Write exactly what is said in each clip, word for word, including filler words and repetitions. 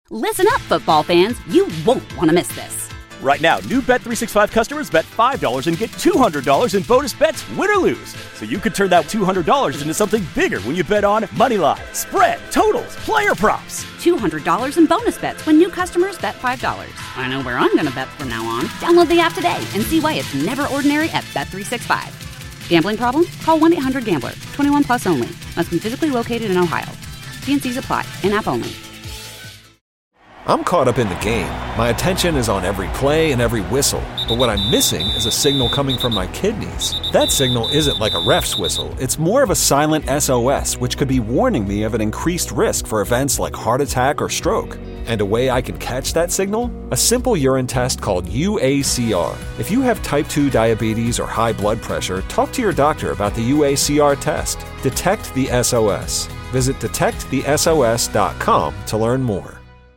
Listen up, football fans. You won't want to miss this. Right now, new Bet three sixty-five customers bet five dollars and get two hundred dollars in bonus bets, win or lose. So you could turn that two hundred dollars into something bigger when you bet on moneyline, spread, totals, player props. two hundred dollars in bonus bets when new customers bet five dollars. I know where I'm going to bet from now on. Download the app today and see why it's never ordinary at Bet three sixty-five. Gambling problem? Call one eight hundred gambler. twenty-one plus only. Must be physically located in Ohio. T and C's apply. In-app only. I'm caught up in the game. My attention is on every play and every whistle. But what I'm missing is a signal coming from my kidneys. That signal isn't like a ref's whistle. It's more of a silent S O S, which could be warning me of an increased risk for events like heart attack or stroke. And a way I can catch that signal? A simple urine test called U A C R. If you have type two diabetes or high blood pressure, talk to your doctor about the U A C R test. Detect the S O S. Visit detect the S O S dot com to learn more.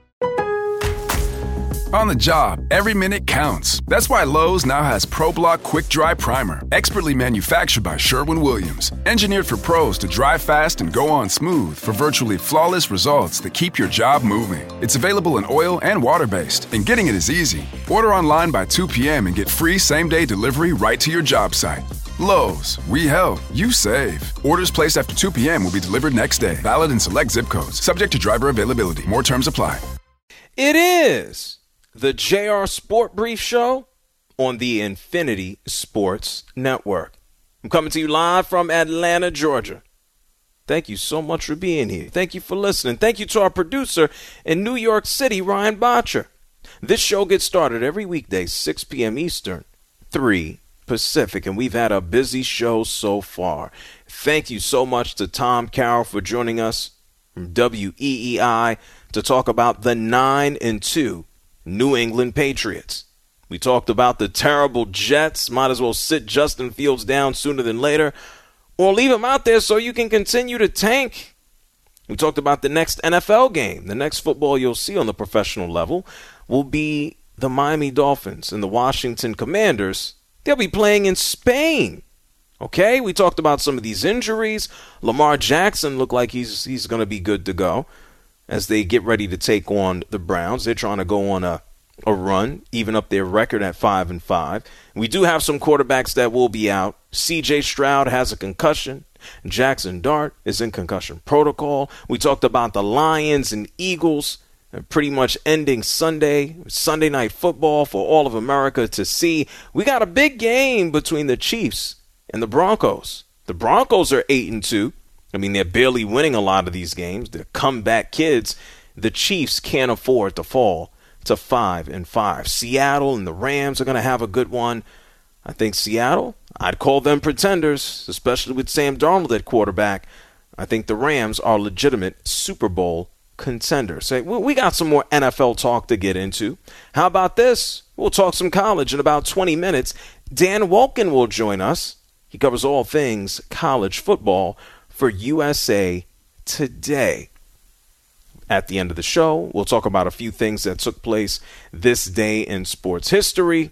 On the job, every minute counts. That's why Lowe's now has ProBlock Quick Dry Primer, expertly manufactured by Sherwin-Williams. Engineered for pros to dry fast and go on smooth for virtually flawless results that keep your job moving. It's available in oil and water-based, and getting it is easy. Order online by two p.m. and get free same-day delivery right to your job site. Lowe's, we help, you save. Orders placed after two p.m. will be delivered next day. Valid in select zip codes. Subject to driver availability. More terms apply. It is the J R Sport Brief Show on the Infinity Sports Network. I'm coming to you live from Atlanta, Georgia. Thank you so much for being here. Thank you for listening. Thank you to our producer in New York City, Ryan Botcher. This show gets started every weekday, six p.m. Eastern, three Pacific, and we've had a busy show so far. Thank you so much to Tom Carroll for joining us from W E E I to talk about the nine and two New England Patriots. We talked about the terrible Jets. Might as well sit Justin Fields down sooner than later, or leave him out there so you can continue to tank. We talked about the next N F L game. The next football you'll see on the professional level will be the Miami Dolphins and the Washington Commanders. They'll be playing in Spain. Okay, we talked about some of these injuries. Lamar Jackson looked like he's he's going to be good to go as they get ready to take on the Browns. They're trying to go on a, a run, even up their record at five and five. We do have some quarterbacks that will be out. C J Stroud has a concussion. Jackson Dart is in concussion protocol. We talked about the Lions and Eagles pretty much ending Sunday, Sunday night football for all of America to see. We got a big game between the Chiefs and the Broncos. The Broncos are eight and two. I mean, they're barely winning a lot of these games. They're comeback kids. The Chiefs can't afford to fall to five and five. Seattle and the Rams are going to have a good one. I think Seattle, I'd call them pretenders, especially with Sam Darnold at quarterback. I think the Rams are legitimate Super Bowl contenders. Hey, we got some more N F L talk to get into. How about this? We'll talk some college in about twenty minutes. Dan Wolken will join us. He covers all things college football for U S A Today. At the end of the show, we'll talk about a few things that took place this day in sports history.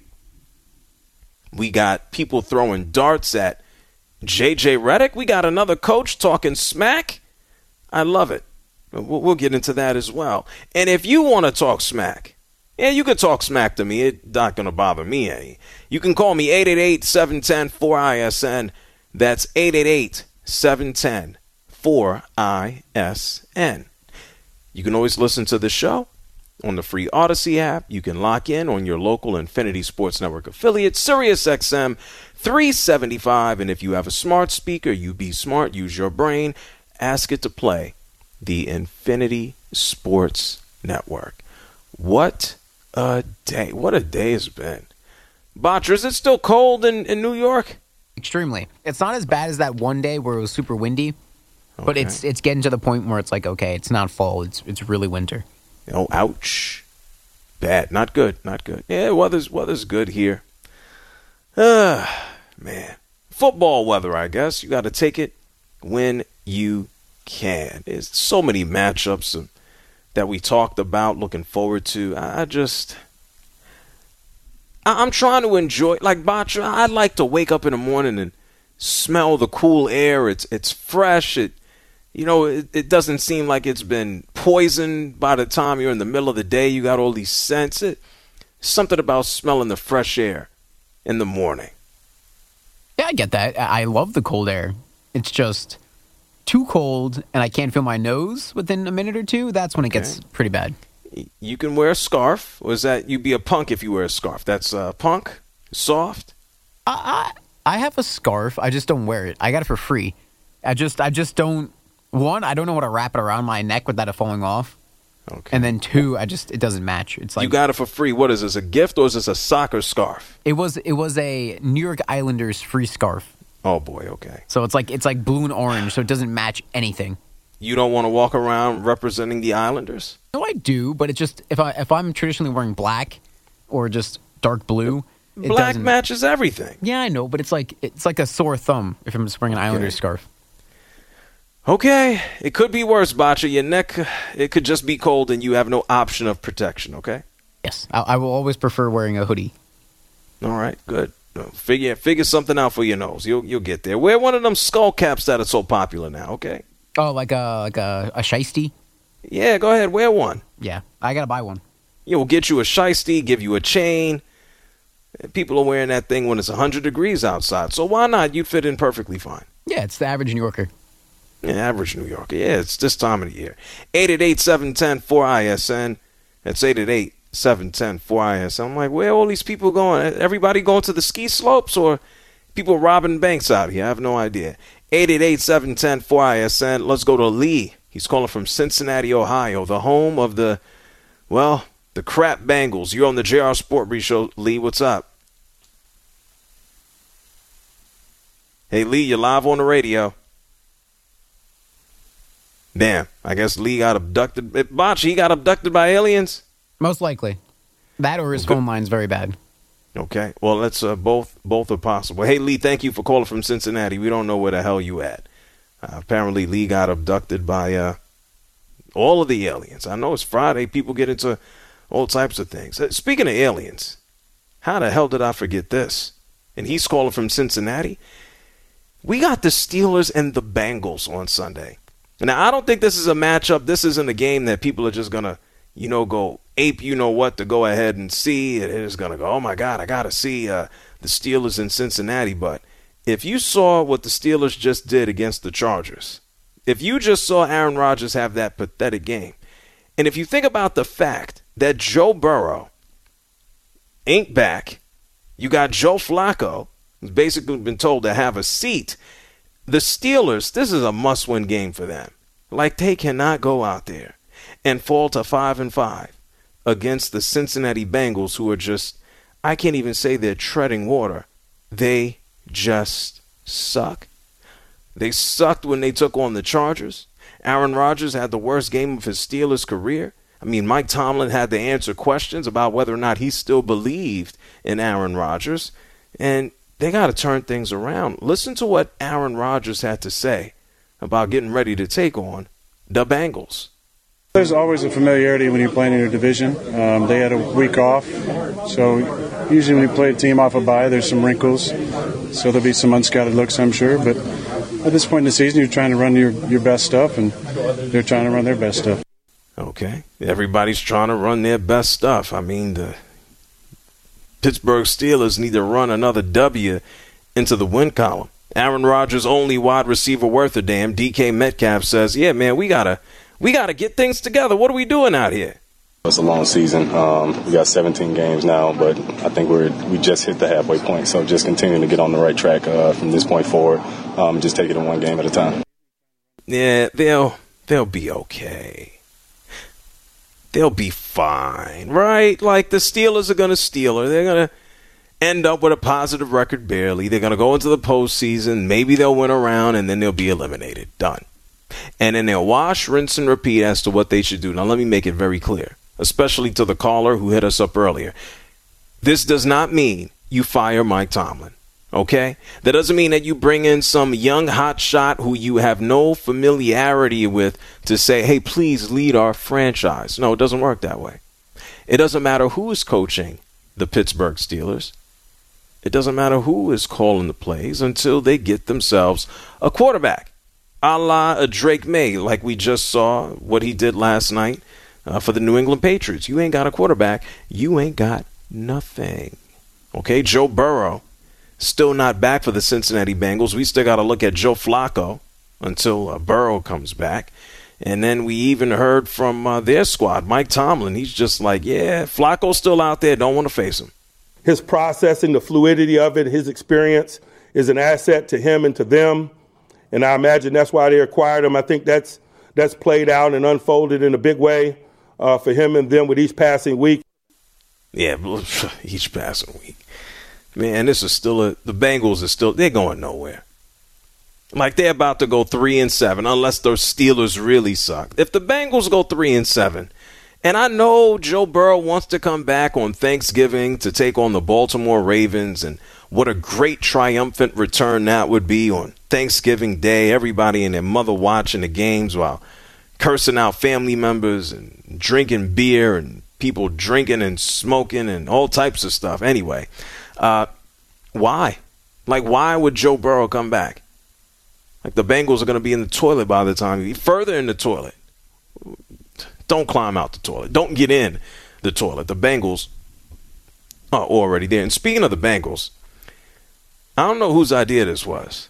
We got people throwing darts at J J Redick. We got another coach talking smack. I love it. We'll get into that as well. And if you want to talk smack, yeah, you can talk smack to me. It's not going to bother me any. You can call me eight eight eight, seven one zero, four I S N. That's eight eight eight, seven one zero, four I S N. You can always listen to the show on the free Odyssey app. You can lock in on your local Infinity Sports Network affiliate, Sirius X M three seventy-five. And if you have a smart speaker, you be smart, use your brain, ask it to play the Infinity Sports Network. What a day. What a day it's been. Botcher, is it still cold in, in New York? Extremely. It's not as bad as that one day where it was super windy, okay. But it's it's getting to the point where it's like, okay, it's not fall. It's it's really winter. Oh, ouch. Bad. Not good. Not good. Yeah, weather's, weather's good here. Ah, man. Football weather, I guess. You got to take it when you can. There's so many matchups that we talked about, looking forward to. I just, I'm trying to enjoy, like Botcher, I'd like to wake up in the morning and smell the cool air. It's it's fresh. It, you know, it, it doesn't seem like it's been poisoned by the time you're in the middle of the day. You got all these scents. It, something about smelling the fresh air in the morning. Yeah, I get that. I love the cold air. It's just too cold, and I can't feel my nose within a minute or two. That's when it Okay. gets pretty bad. You can wear a scarf. Or is that you'd be a punk if you wear a scarf? That's uh, punk, soft. I, I I have a scarf. I just don't wear it. I got it for free. I just I just don't. One, I don't know how to wrap it around my neck without it falling off. Okay. And then two, I just it doesn't match. It's like You got it for free. What is this? A gift or is this a soccer scarf? it was it was a New York Islanders free scarf. Oh boy. Okay. So it's like it's like blue and orange, so it doesn't match anything. You don't want to walk around representing the Islanders? No, I do, but it just if I if I'm traditionally wearing black or just dark blue, it Black doesn't- matches everything. Yeah, I know, but it's like it's like a sore thumb if I'm just wearing an Islanders scarf. Okay. It could be worse, Bacha. Your neck, it could just be cold and you have no option of protection, okay? Yes, I, I will always prefer wearing a hoodie. All right, good. Figure figure something out for your nose. You'll you'll get there. Wear one of them skull caps that are so popular now, okay? Oh, like a like a, a shiesty? Yeah, go ahead, wear one. Yeah, I gotta buy one. Yeah, we'll get you a shiesty, give you a chain. People are wearing that thing when it's one hundred degrees outside, so why not? You'd fit in perfectly fine. Yeah, it's the average New Yorker. Yeah, average New Yorker. Yeah, it's this time of the year. eight eight eight, seven one zero, four I S N. That's eight eight eight, seven one zero, four I S N. I'm like, where are all these people going? Everybody going to the ski slopes or people robbing banks out here? I have no idea. eight eight eight, seven one zero, four I S N. Let's go to Lee. He's calling from Cincinnati, Ohio, the home of the, well, the crap Bengals. You're on the J R Sport Brief Show. Lee, what's up? Hey, Lee, you're live on the radio. Damn, I guess Lee got abducted. Botch, he got abducted by aliens? Most likely. That or his phone line's very bad. Okay, well, that's uh, both both are possible. Hey, Lee, thank you for calling from Cincinnati. We don't know where the hell you at. Uh, apparently, Lee got abducted by uh, all of the aliens. I know it's Friday. People get into all types of things. Uh, speaking of aliens, how the hell did I forget this? And he's calling from Cincinnati. We got the Steelers and the Bengals on Sunday. Now, I don't think this is a matchup. This isn't a game that people are just going to, you know, go ape you know what to go ahead and see. It is going to go, oh, my God, I got to see uh, the Steelers in Cincinnati. But if you saw what the Steelers just did against the Chargers, if you just saw Aaron Rodgers have that pathetic game, and if you think about the fact that Joe Burrow ain't back, you got Joe Flacco, who's basically been told to have a seat. The Steelers, this is a must-win game for them. Like, they cannot go out there and fall to five and five against the Cincinnati Bengals, who are just, I can't even say they're treading water. They just suck. They sucked when they took on the Chargers. Aaron Rodgers had the worst game of his Steelers career. I mean, Mike Tomlin had to answer questions about whether or not he still believed in Aaron Rodgers. And they got to turn things around. Listen to what Aaron Rodgers had to say about getting ready to take on the Bengals. There's always a familiarity when you're playing in your division. Um, they had a week off, so usually when you play a team off a bye, there's some wrinkles. So there'll be some unscouted looks, I'm sure. But at this point in the season, you're trying to run your, your best stuff, and they're trying to run their best stuff. Okay. Everybody's trying to run their best stuff. I mean, the Pittsburgh Steelers need to run another W into the win column. Aaron Rodgers' only wide receiver worth a damn, D K Metcalf, says, yeah, man, we gotta we gotta get things together. What are we doing out here? It's a long season. Um, we got seventeen games now, but I think we're we just hit the halfway point. So just continuing to get on the right track uh, from this point forward. Um, just take it in one game at a time. Yeah, they'll they'll be okay. They'll be fine, right? Like, the Steelers are going to steal her. They're going to end up with a positive record barely. They're going to go into the postseason. Maybe they'll win a round, and then they'll be eliminated. Done. And then they'll wash, rinse, and repeat as to what they should do. Now, let me make it very clear, especially to the caller who hit us up earlier. This does not mean you fire Mike Tomlin. Okay? That doesn't mean that you bring in some young hot shot who you have no familiarity with to say, hey, please lead our franchise. No, it doesn't work that way. It doesn't matter who is coaching the Pittsburgh Steelers. It doesn't matter who is calling the plays until they get themselves a quarterback. a la a Drake May, like we just saw what he did last night uh, for the New England Patriots. You ain't got a quarterback. You ain't got nothing. Okay, Joe Burrow, still not back for the Cincinnati Bengals. We still got to look at Joe Flacco until uh, Burrow comes back. And then we even heard from uh, their squad, Mike Tomlin. He's just like, yeah, Flacco's still out there. Don't want to face him. His processing, the fluidity of it, his experience is an asset to him and to them. And I imagine that's why they acquired him. I think that's that's played out and unfolded in a big way uh, for him and them with each passing week. Yeah, each passing week. Man, this is still a, the Bengals are still, they're going nowhere. Like they're about to go three and seven, unless those Steelers really suck. If the Bengals go three and seven, and I know Joe Burrow wants to come back on Thanksgiving to take on the Baltimore Ravens, and what a great triumphant return that would be on Thanksgiving Day. Everybody and their mother watching the games while cursing out family members and drinking beer and people drinking and smoking and all types of stuff. Anyway, uh, why? Like, why would Joe Burrow come back? Like, the Bengals are going to be in the toilet by the time you further in the toilet. Don't climb out the toilet. Don't get in the toilet. The Bengals are already there. And speaking of the Bengals, I don't know whose idea this was.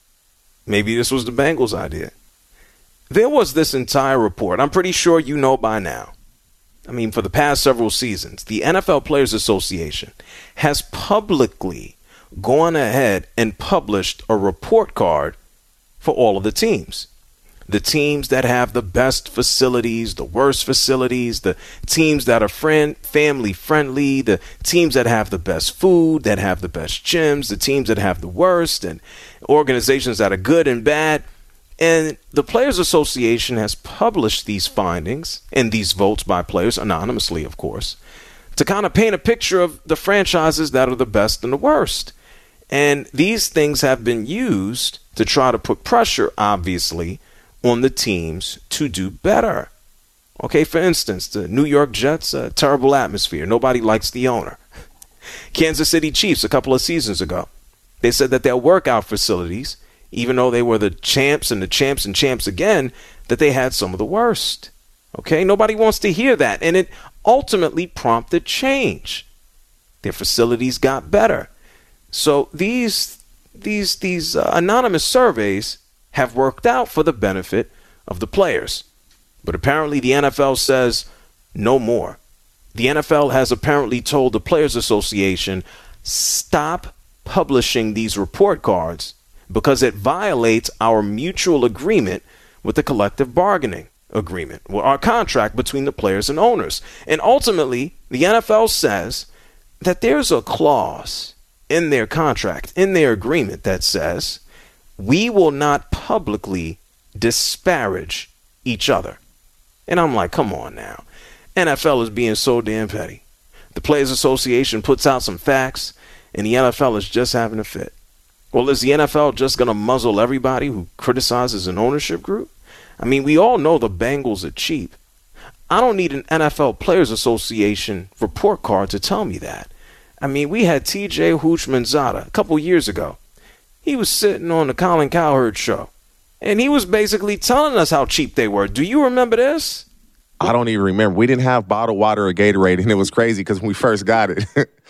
Maybe this was the Bengals' idea. There was this entire report. I'm pretty sure you know by now. I mean, for the past several seasons, the N F L Players Association has publicly gone ahead and published a report card for all of the teams. The teams that have the best facilities, the worst facilities, the teams that are friend, family friendly, the teams that have the best food, that have the best gyms, the teams that have the worst, and organizations that are good and bad. And the Players Association has published these findings and these votes by players, anonymously, of course, to kind of paint a picture of the franchises that are the best and the worst. And these things have been used to try to put pressure, obviously, on the teams to do better. Okay, for instance, the New York Jets, a terrible atmosphere. Nobody likes the owner. Kansas City Chiefs, a couple of seasons ago, they said that their workout facilities, even though they were the champs and the champs and champs again, that they had some of the worst. Okay, nobody wants to hear that. And it ultimately prompted change. Their facilities got better. So these these these uh, anonymous surveys have worked out for the benefit of the players. But apparently the N F L says no more. The N F L has apparently told the Players Association, stop publishing these report cards because it violates our mutual agreement with the collective bargaining agreement, or our contract between the players and owners. And ultimately, the N F L says that there's a clause in their contract, in their agreement, that says we will not publicly disparage each other. And I'm like, come on now. N F L is being so damn petty. The Players Association puts out some facts, and the N F L is just having a fit. Well, is the N F L just going to muzzle everybody who criticizes an ownership group? I mean, we all know the Bengals are cheap. I don't need an N F L Players Association report card to tell me that. I mean, we had T J Houshmandzadeh a couple years ago. He was sitting on the Colin Cowherd show, and he was basically telling us how cheap they were. Do you remember this? I don't even remember. We didn't have bottled water or Gatorade, and it was crazy because when we first got it,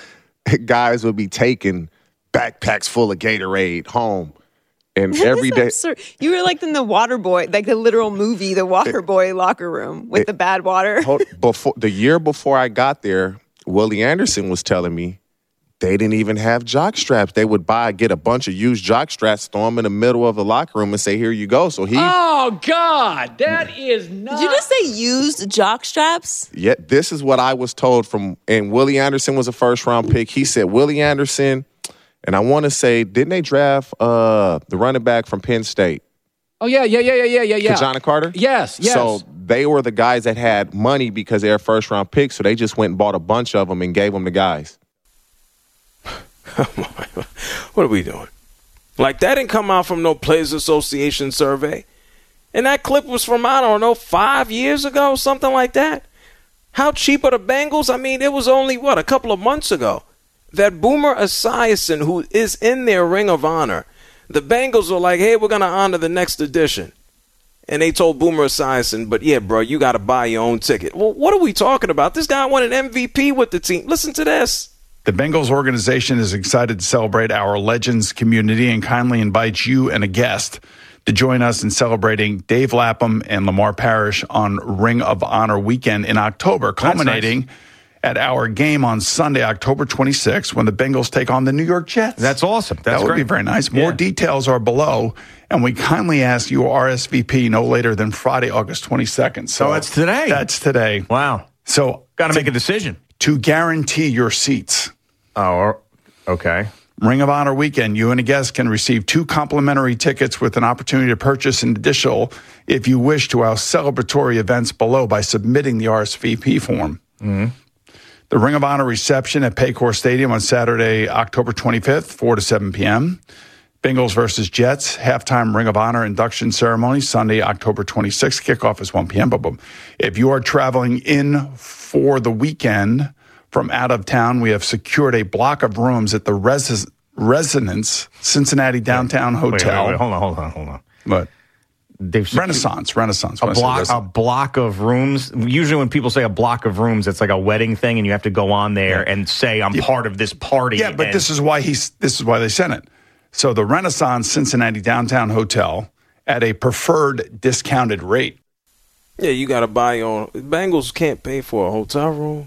guys would be taking backpacks full of Gatorade home. And that every day, absurd. You were like in the Water Boy, like the literal movie, the Water Boy locker room with it, the bad water. Before the year before I got there, Willie Anderson was telling me they didn't even have jock straps. They would buy, get a bunch of used jock straps, throw them in the middle of the locker room, and say, "Here you go." So he. Oh God, that is not. Did you just say used jock straps? Yeah, this is what I was told from. And Willie Anderson was a first round pick. He said Willie Anderson. And I want to say, didn't they draft uh, the running back from Penn State? Oh, yeah, yeah, yeah, yeah, yeah, yeah. Kajana Carter? Yes, yes. So they were the guys that had money because they're first-round picks, so they just went and bought a bunch of them and gave them to guys. What are we doing? Like, that didn't come out from no Players Association survey. And that clip was from, I don't know, five years ago, something like that. How cheap are the Bengals? I mean, it was only, what, a couple of months ago that Boomer Esiason, who is in their Ring of Honor, The Bengals are like, hey, we're going to honor the next edition. And they told Boomer Esiason, but yeah, bro, you got to buy your own ticket. Well, what are we talking about? This guy won an M V P with the team. Listen to this. The Bengals organization is excited to celebrate our Legends community and kindly invites you and a guest to join us in celebrating Dave Lapham and Lamar Parrish on Ring of Honor weekend in October, culminating nice. at our game on Sunday, October twenty-sixth, when the Bengals take on the New York Jets. That's awesome. That's that would great. be very nice. More yeah. details are below, and we kindly ask you R S V P no later than Friday, August twenty-second. So oh, that's today. That's today. Wow. So got to make a decision. To guarantee your seats. Oh, okay. Ring of Honor weekend, you and a guest can receive two complimentary tickets with an opportunity to purchase an additional, if you wish, to our celebratory events below by submitting the R S V P form. Mm-hmm. The Ring of Honor reception at Paycor Stadium on Saturday, October twenty-fifth, four to seven p.m. Bengals versus Jets, halftime Ring of Honor induction ceremony, Sunday, October twenty-sixth. Kickoff is one p.m. But if you are traveling in for the weekend from out of town, we have secured a block of rooms at the Res- Resonance Cincinnati Downtown wait, Hotel. Wait, wait, wait. Hold on, hold on, hold on. What? They've secured Renaissance, Renaissance. A block, a block of rooms. Usually when people say a block of rooms, it's like a wedding thing, and you have to go on there yeah. and say, I'm yeah. part of this party. Yeah, but and- this is why he's. This is why they sent it. So the Renaissance Cincinnati Downtown Hotel at a preferred discounted rate. Yeah, you got to buy your own. Bengals can't pay for a hotel room.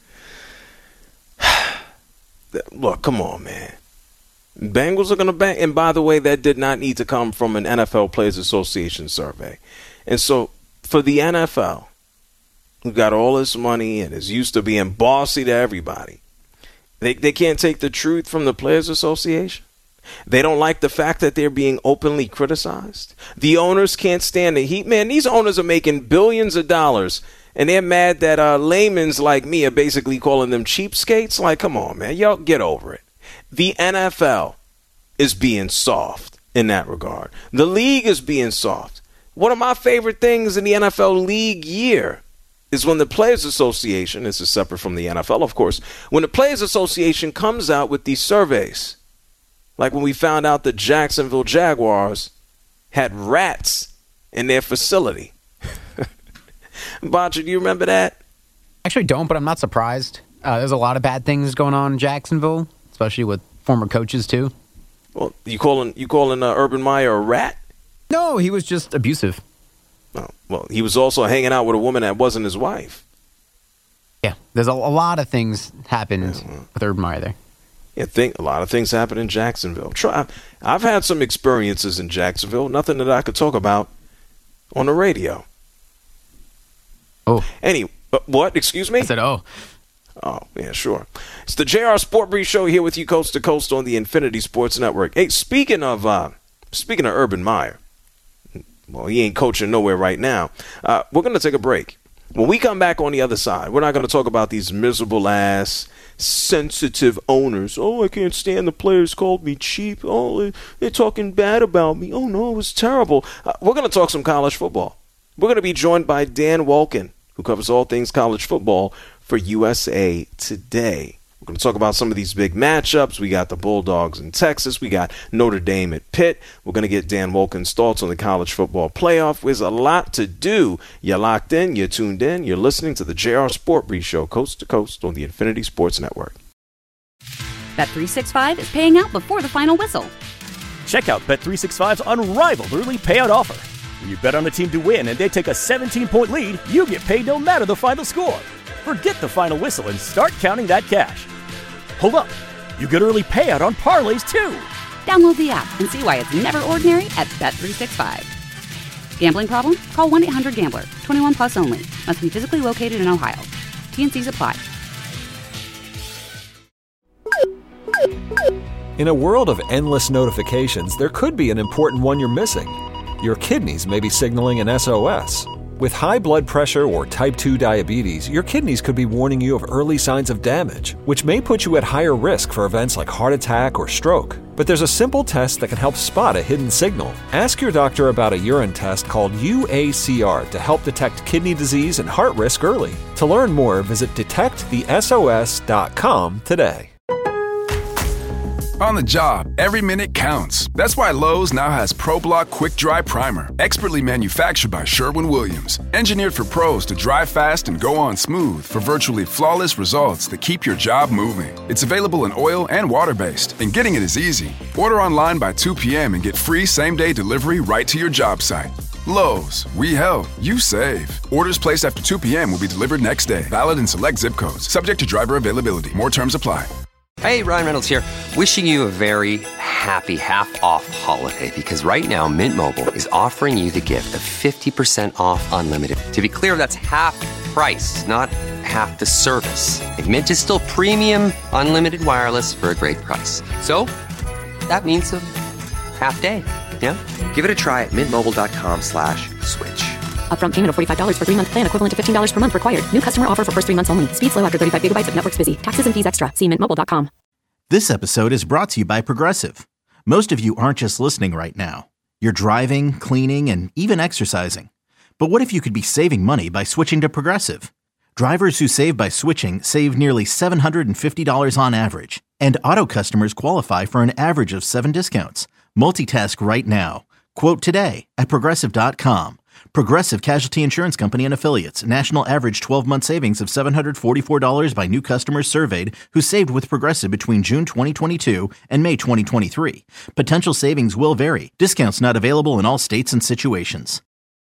Look, come on, man. Bengals are going to bang. And by the way, that did not need to come from an N F L Players Association survey. And so for the N F L, who got all this money and is used to being bossy to everybody, they they can't take the truth from the Players Association. They don't like the fact that they're being openly criticized. The owners can't stand the heat. Man, these owners are making billions of dollars, and they're mad that uh, laymen's like me are basically calling them cheapskates. Like, come on, man. Y'all get over it. The N F L is being soft in that regard. The league is being soft. One of my favorite things in the N F L league year is when the Players Association, this is separate from the N F L, of course, when the Players Association comes out with these surveys. Like when we found out the Jacksonville Jaguars had rats in their facility. Bacha, do you remember that? Actually don't, but I'm not surprised. Uh, there's a lot of bad things going on in Jacksonville, especially with former coaches too. Well, you calling you calling uh, Urban Meyer a rat? No, he was just abusive. Oh, well, he was also hanging out with a woman that wasn't his wife. Yeah, there's a, a lot of things happened yeah, well. with Urban Meyer there. Yeah, think a lot of things happen in Jacksonville. Try, I've had some experiences in Jacksonville, nothing that I could talk about on the radio. Oh. Anyway, uh, what? Excuse me? I said, oh. Oh, yeah, sure. It's the J R Sport Brief Show here with you coast to coast on the Infinity Sports Network. Hey, speaking of uh, speaking of Urban Meyer, well, he ain't coaching nowhere right now. Uh, we're going to take a break. When we come back on the other side, we're not going to talk about these miserable ass sensitive owners. Oh, I can't stand the players called me cheap. Oh, they're talking bad about me. Oh, no, it was terrible. Uh, we're going to talk some college football. We're going to be joined by Dan Wolken, who covers all things college football for U S A Today. We're going to talk about some of these big matchups. We got the Bulldogs in Texas. We got Notre Dame at Pitt. We're going to get Dan Wolken's thoughts on the college football playoff. There's a lot to do. You're locked in. You're tuned in. You're listening to the J R Sport Brief Show, coast to coast on the Infinity Sports Network. Bet three sixty-five is paying out before the final whistle. Check out Bet three sixty-five's unrivaled early payout offer. When you bet on a team to win and they take a seventeen-point lead, you get paid no matter the final score. Forget the final whistle and start counting that cash. Hold up. You get early payout on parlays, too. Download the app and see why it's never ordinary at Bet three sixty-five. Gambling problem? Call one eight hundred gambler. twenty-one plus only. Must be physically located in Ohio. T and C's apply. In a world of endless notifications, there could be an important one you're missing. Your kidneys may be signaling an S O S. With high blood pressure or type two diabetes, your kidneys could be warning you of early signs of damage, which may put you at higher risk for events like heart attack or stroke. But there's a simple test that can help spot a hidden signal. Ask your doctor about a urine test called U A C R to help detect kidney disease and heart risk early. To learn more, visit detect the S O S dot com today. On the job, every minute counts. That's why Lowe's now has ProBlock Quick Dry Primer, expertly manufactured by Sherwin-Williams. Engineered for pros to dry fast and go on smooth for virtually flawless results that keep your job moving. It's available in oil and water-based, and getting it is easy. Order online by two p.m. and get free same-day delivery right to your job site. Lowe's, we help, you save. Orders placed after two p.m. will be delivered next day. Valid in select zip codes. Subject to driver availability. More terms apply. Hey, Ryan Reynolds here. Wishing you a very happy half-off holiday, because right now Mint Mobile is offering you the gift of fifty percent off unlimited. To be clear, that's half price, not half the service. And Mint is still premium unlimited wireless for a great price. So that means a half day. Yeah? Give it a try at mintmobile.com slash switch. Upfront payment of forty-five dollars for three-month plan equivalent to fifteen dollars per month required. New customer offer for first three months only. Speed slow after thirty-five gigabytes if network's busy. Taxes and fees extra. See mint mobile dot com. This episode is brought to you by Progressive. Most of you aren't just listening right now. You're driving, cleaning, and even exercising. But what if you could be saving money by switching to Progressive? Drivers who save by switching save nearly seven hundred fifty dollars on average. And auto customers qualify for an average of seven discounts. Multitask right now. Quote today at Progressive dot com. Progressive Casualty Insurance Company and Affiliates. National average twelve-month savings of seven hundred forty-four dollars by new customers surveyed who saved with Progressive between June twenty twenty-two and May twenty twenty-three. Potential savings will vary. Discounts not available in all states and situations.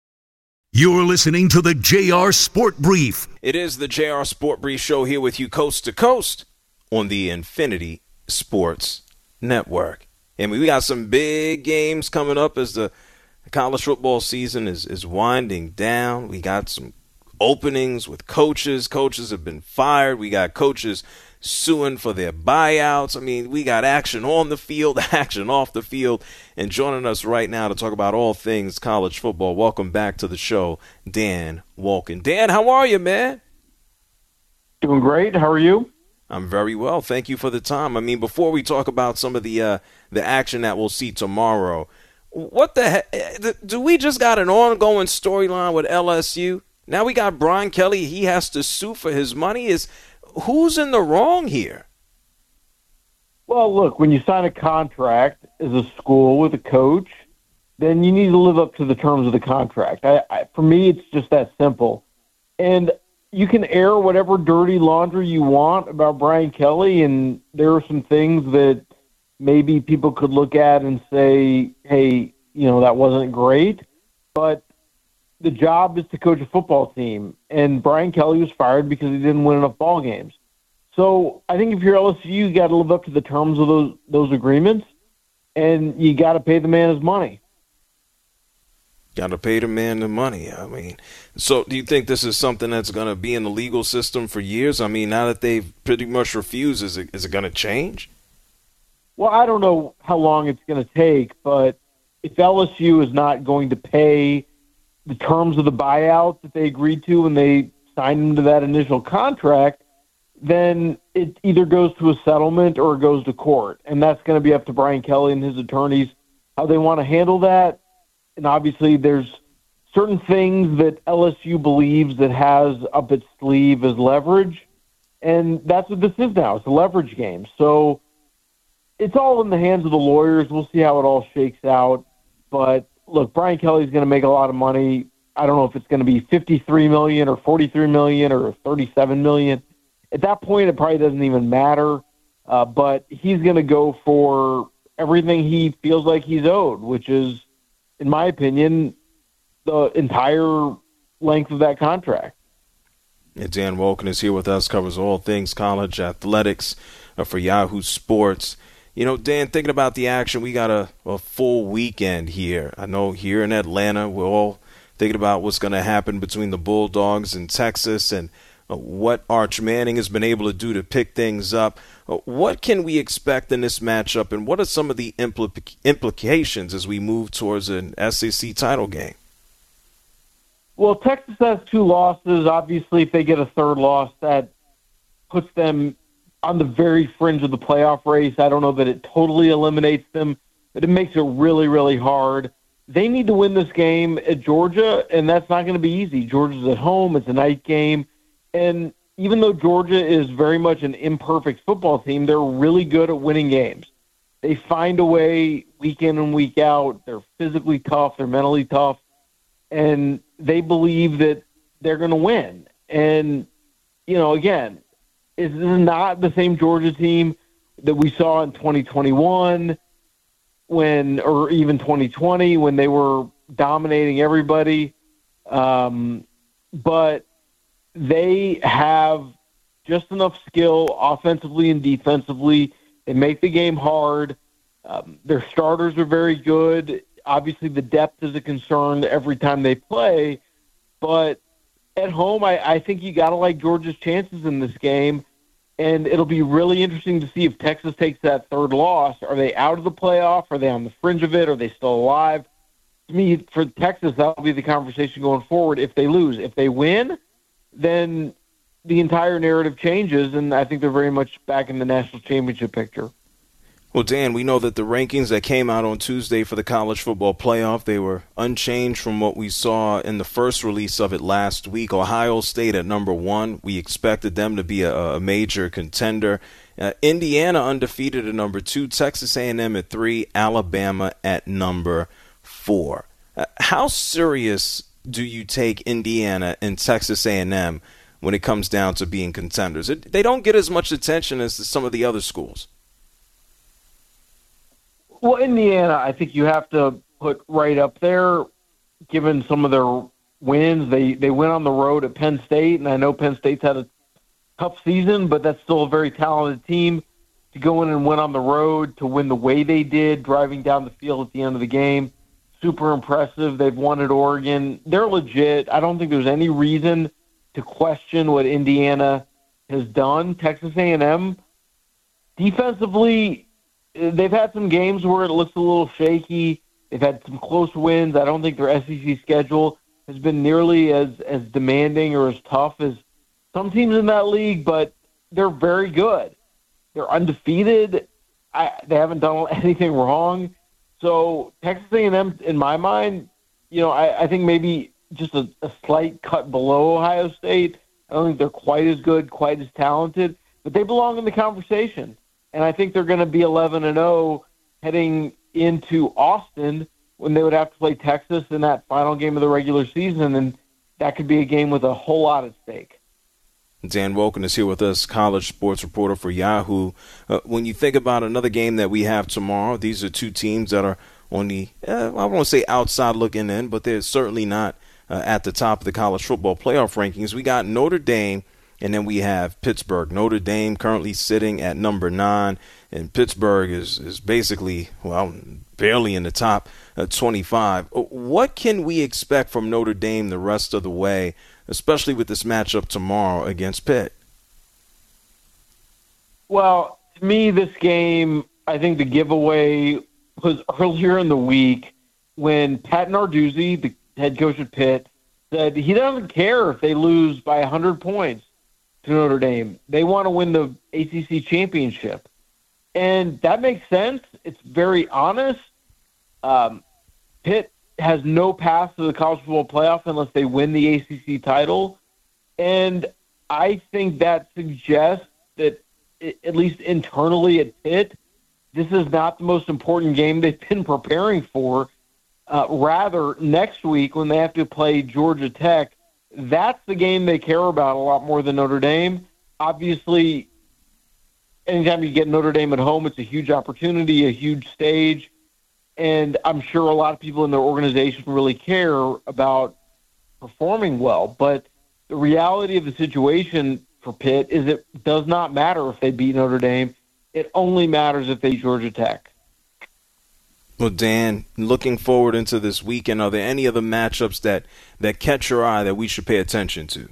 You're listening to the J R Sport Brief. It is the J R Sport Brief show here with you coast to coast on the Infinity Sports Network. And we got some big games coming up as the college football season is, is winding down. We got some openings with coaches. Coaches have been fired. We got coaches suing for their buyouts. I mean, we got action on the field, action off the field. And joining us right now to talk about all things college football, welcome back to the show, Dan Wolken. Dan, how are you, man? Doing great. How are you? I'm very well. Thank you for the time. I mean, before we talk about some of the uh, the action that we'll see tomorrow, what the heck? Do we just got an ongoing storyline with L S U? Now we got Brian Kelly. He has to sue for his money. Is who's in the wrong here? Well, look, when you sign a contract as a school with a coach, then you need to live up to the terms of the contract. I, I, for me, it's just that simple. And you can air whatever dirty laundry you want about Brian Kelly, and there are some things that maybe people could look at and say, hey, you know, that wasn't great. But the job is to coach a football team, and Brian Kelly was fired because he didn't win enough ball games. So I think if you're L S U, you got to live up to the terms of those those agreements, and you got to pay the man his money. Got to pay the man the money. I mean, so do you think this is something that's going to be in the legal system for years? I mean, now that they've pretty much refused, is it, is it going to change? Well, I don't know how long it's going to take, but if L S U is not going to pay the terms of the buyout that they agreed to when they signed into that initial contract, then it either goes to a settlement or it goes to court. And that's going to be up to Brian Kelly and his attorneys how they want to handle that. And obviously there's certain things that L S U believes that has up its sleeve as leverage. And that's what this is now. It's a leverage game. So it's all in the hands of the lawyers. We'll see how it all shakes out. But look, Brian Kelly's going to make a lot of money. I don't know if it's going to be fifty-three million dollars or forty-three million dollars or thirty-seven million dollars. At that point, it probably doesn't even matter. Uh, but he's going to go for everything he feels like he's owed, which is, in my opinion, the entire length of that contract. And Dan Wolken is here with us, covers all things college athletics uh, for Yahoo Sports. You know, Dan, thinking about the action, we got a, a full weekend here. I know here in Atlanta, we're all thinking about what's going to happen between the Bulldogs and Texas and uh, what Arch Manning has been able to do to pick things up. Uh, what can we expect in this matchup, and what are some of the impl- implications as we move towards an S E C title game? Well, Texas has two losses. Obviously, if they get a third loss, that puts them on the very fringe of the playoff race. I don't know that it totally eliminates them, but it makes it really, really hard. They need to win this game at Georgia, and that's not going to be easy. Georgia's at home. It's a night game. And even though Georgia is very much an imperfect football team, they're really good at winning games. they find a way week in and week out. They're physically tough. They're mentally tough. And they believe that they're going to win. And, you know, again, this is not the same Georgia team that we saw in twenty twenty-one when, or even twenty twenty when they were dominating everybody. Um, but they have just enough skill offensively and defensively. They make the game hard. Um, their starters are very good. Obviously, the depth is a concern every time they play. But at home, I, I think you got to like Georgia's chances in this game. And it'll be really interesting to see if Texas takes that third loss. Are they out of the playoff? Are they on the fringe of it? Are they still alive? To me, for Texas, that'll be the conversation going forward if they lose. If they win, then the entire narrative changes, and I think they're very much back in the national championship picture. Well, Dan, we know that the rankings that came out on Tuesday for the college football playoff, they were unchanged from what we saw in the first release of it last week. Ohio State at number one. We expected them to be a, a major contender. Uh, Indiana undefeated at number two. Texas A and M at three. Alabama at number four. Uh, how serious do you take Indiana and Texas A and M when it comes down to being contenders? It, they don't get as much attention as some of the other schools. Well, Indiana, I think you have to put right up there, given some of their wins. They they went on the road at Penn State, and I know Penn State's had a tough season, but that's still a very talented team. To go in and win on the road, to win the way they did, driving down the field at the end of the game, super impressive. They've won at Oregon. They're legit. I don't think there's any reason to question what Indiana has done. Texas A and M, defensively, they've had some games where it looks a little shaky. They've had some close wins. I don't think their S E C schedule has been nearly as, as demanding or as tough as some teams in that league, but they're very good. They're undefeated. I, they haven't done anything wrong. So Texas A and M, in my mind, you know, I, I think maybe just a, a slight cut below Ohio State. I don't think they're quite as good, quite as talented, but they belong in the conversation. And I think they're going to be eleven and oh heading into Austin when they would have to play Texas in that final game of the regular season, and that could be a game with a whole lot at stake. Dan Wolken is here with us, college sports reporter for Yahoo. Uh, when you think about another game that we have tomorrow, these are two teams that are on the, uh, I won't say outside looking in, but they're certainly not uh, at the top of the college football playoff rankings. We got Notre Dame, and then we have Pittsburgh. Notre Dame currently sitting at number nine, and Pittsburgh is, is basically, well, barely in the top uh, twenty-five. What can we expect from Notre Dame the rest of the way, especially with this matchup tomorrow against Pitt? Well, to me, this game, I think the giveaway was earlier in the week when Pat Narduzzi, the head coach at Pitt, said he doesn't care if they lose by one hundred points to Notre Dame. They want to win the A C C championship. And that makes sense. It's very honest. Um, Pitt has no path to the college football playoff unless they win the A C C title. And I think that suggests that, at least internally at Pitt, this is not the most important game they've been preparing for. Uh, rather, next week when they have to play Georgia Tech, that's the game they care about a lot more than Notre Dame. Obviously, anytime you get Notre Dame at home, it's a huge opportunity, a huge stage. And I'm sure a lot of people in their organization really care about performing well. But the reality of the situation for Pitt is it does not matter if they beat Notre Dame. It only matters if they beat Georgia Tech. Well, Dan, looking forward into this weekend, are there any other matchups that, that catch your eye that we should pay attention to?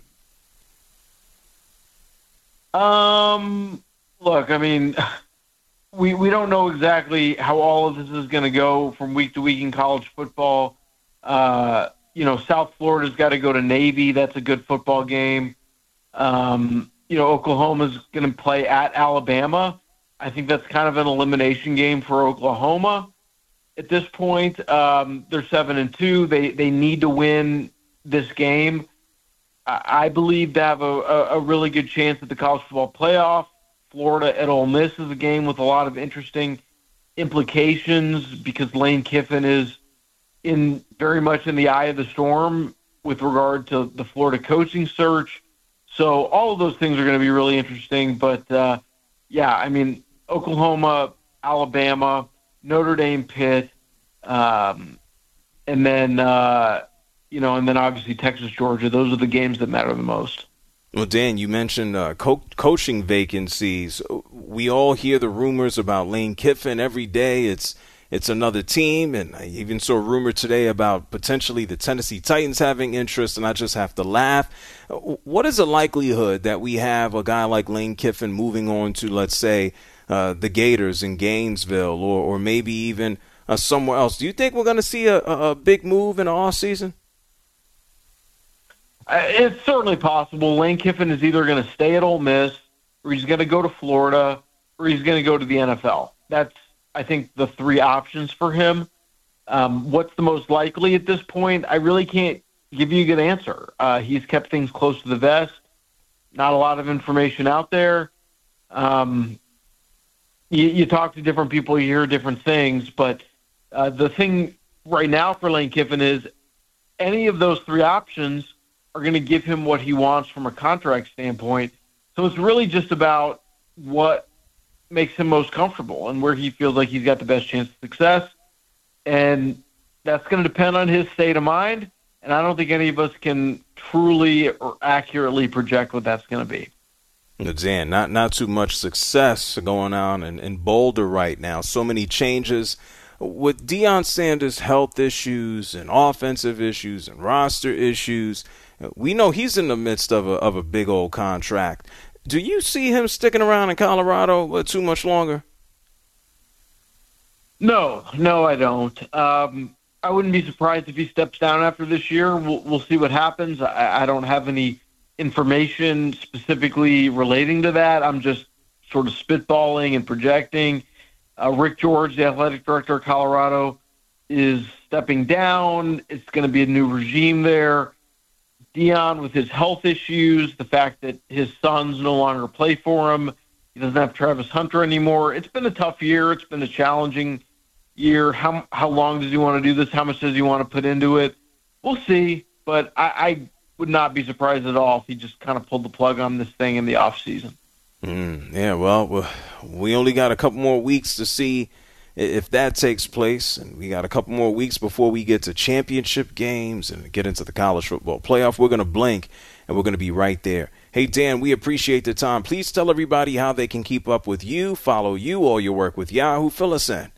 Um, look, I mean, we we don't know exactly how all of this is going to go from week to week in college football. Uh, you know, South Florida's got to go to Navy. That's a good football game. Um, you know, Oklahoma's going to play at Alabama. I think that's kind of an elimination game for Oklahoma. At this point, um, they're seven and two. They they need to win this game. I, I believe to have a, a, a really good chance at the college football playoff. Florida at Ole Miss is a game with a lot of interesting implications because Lane Kiffin is in very much in the eye of the storm with regard to the Florida coaching search. So all of those things are going to be really interesting. But, uh, yeah, I mean, Oklahoma, Alabama, Notre Dame, Pitt, um, and then, uh, you know, and then obviously Texas, Georgia. Those are the games that matter the most. Well, Dan, you mentioned uh, co- coaching vacancies. We all hear the rumors about Lane Kiffin every day. It's it's another team, and I even saw a rumor today about potentially the Tennessee Titans having interest, and I just have to laugh. What is the likelihood that we have a guy like Lane Kiffin moving on to, let's say, uh, the Gators in Gainesville or, or maybe even uh, somewhere else? Do you think we're going to see a, a big move in the offseason? It's certainly possible. Lane Kiffin is either going to stay at Ole Miss, or he's going to go to Florida, or he's going to go to the N F L. That's, I think, the three options for him. Um, what's the most likely at this point? I really can't give you a good answer. Uh, he's kept things close to the vest. Not a lot of information out there. Um, you, you talk to different people, you hear different things, but uh, the thing right now for Lane Kiffin is any of those three options are going to give him what he wants from a contract standpoint. So it's really just about what makes him most comfortable and where he feels like he's got the best chance of success. And that's going to depend on his state of mind. And I don't think any of us can truly or accurately project what that's going to be. Dan, not not too much success going on in, in Boulder right now. So many changes with Deion Sanders' health issues and offensive issues and roster issues. We know he's in the midst of a of a big old contract. Do you see him sticking around in Colorado too much longer? No, no, I don't. Um, I wouldn't be surprised if he steps down after this year. We'll, we'll see what happens. I, I don't have any information specifically relating to that. I'm just sort of spitballing and projecting. Uh, Rick George, the athletic director of Colorado, is stepping down. It's going to be a new regime there. Deion, with his health issues, the fact that his sons no longer play for him, he doesn't have Travis Hunter anymore. It's been a tough year. It's been a challenging year. How how long does he want to do this? How much does he want to put into it? We'll see, but I, I would not be surprised at all if he just kind of pulled the plug on this thing in the offseason. Mm, yeah, well, we only got a couple more weeks to see if that takes place, and we got a couple more weeks before we get to championship games and get into the college football playoff. We're going to blink, and we're going to be right there. Hey, Dan, we appreciate the time. Please tell everybody how they can keep up with you, follow you, all your work with Yahoo. Fill us in.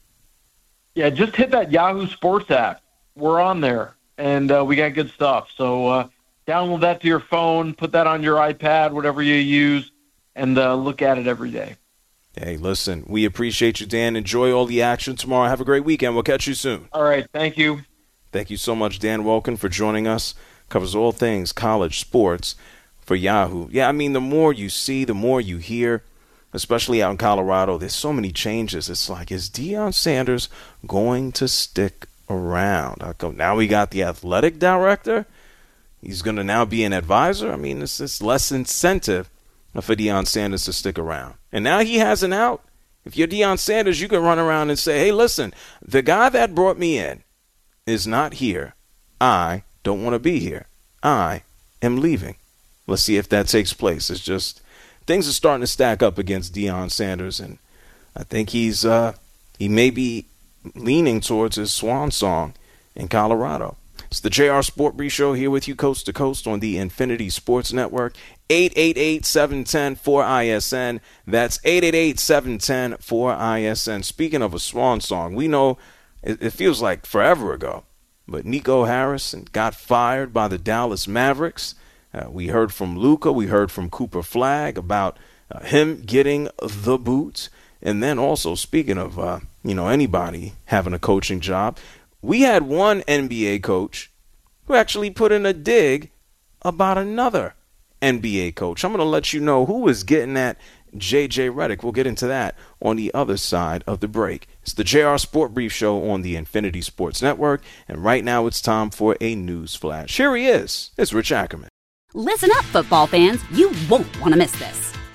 Yeah, just hit that Yahoo Sports app. We're on there, and uh, we got good stuff. So uh, download that to your phone, put that on your iPad, whatever you use, and uh, look at it every day. Hey, listen, we appreciate you, Dan. Enjoy all the action tomorrow. Have a great weekend. We'll catch you soon. All right. Thank you. Thank you so much, Dan Welkin, for joining us. Covers all things college sports for Yahoo. Yeah, I mean, the more you see, the more you hear, especially out in Colorado, there's so many changes. It's like, is Deion Sanders going to stick around? I go, now we got the athletic director. He's going to now be an advisor. I mean, it's, it's less incentive for Deion Sanders to stick around. And now he has an out. If you're Deion Sanders, you can run around and say, hey, listen, the guy that brought me in is not here. I don't want to be here. I am leaving. Let's see if that takes place. It's just things are starting to stack up against Deion Sanders, and I think he's uh, he may be leaning towards his swan song in Colorado. It's the J R Sport Brief Show here with you coast to coast on the Infinity Sports Network. eight eight eight, seven one zero, four I S N. That's eight eight eight, seven one zero, four I S N. Speaking of a swan song, we know it, it feels like forever ago, but Nico Harrison got fired by the Dallas Mavericks. Uh, we heard from Luka. We heard from Cooper Flagg about uh, him getting the boot. And then also, speaking of, uh, you know, anybody having a coaching job, we had one N B A coach who actually put in a dig about another N B A coach. I'm going to let you know who is getting at J J Redick. We'll get into that on the other side of the break. It's the J R Sport Brief Show on the Infinity Sports Network, and right now it's time for a news flash. Here he is. It's Rich Ackerman. Listen up, football fans. You won't want to miss this.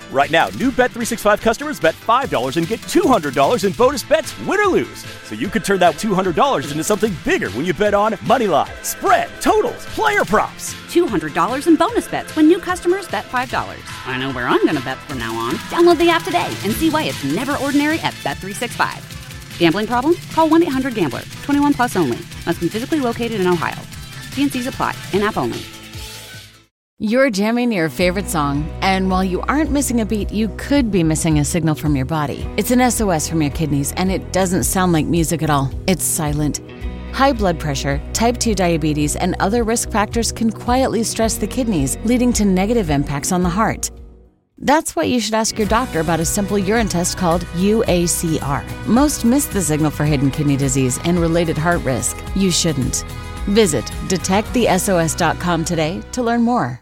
Right now, new Bet three sixty-five customers bet five dollars and get two hundred dollars in bonus bets, win or lose. So you could turn that two hundred dollars into something bigger when you bet on moneyline, spread, totals, player props. two hundred dollars in bonus bets when new customers bet five dollars. I know where I'm going to bet from now on. Download the app today and see why it's never ordinary at Bet three sixty-five. Gambling problem? Call one eight hundred gambler. twenty-one plus only. Must be physically located in Ohio. T and Cs apply. In-app only. You're jamming your favorite song, and while you aren't missing a beat, you could be missing a signal from your body. It's an S O S from your kidneys, and it doesn't sound like music at all. It's silent. High blood pressure, type two diabetes, and other risk factors can quietly stress the kidneys, leading to negative impacts on the heart. That's why you should ask your doctor about a simple urine test called U A C R. Most miss the signal for hidden kidney disease and related heart risk. You shouldn't. Visit detect the S O S dot com today to learn more.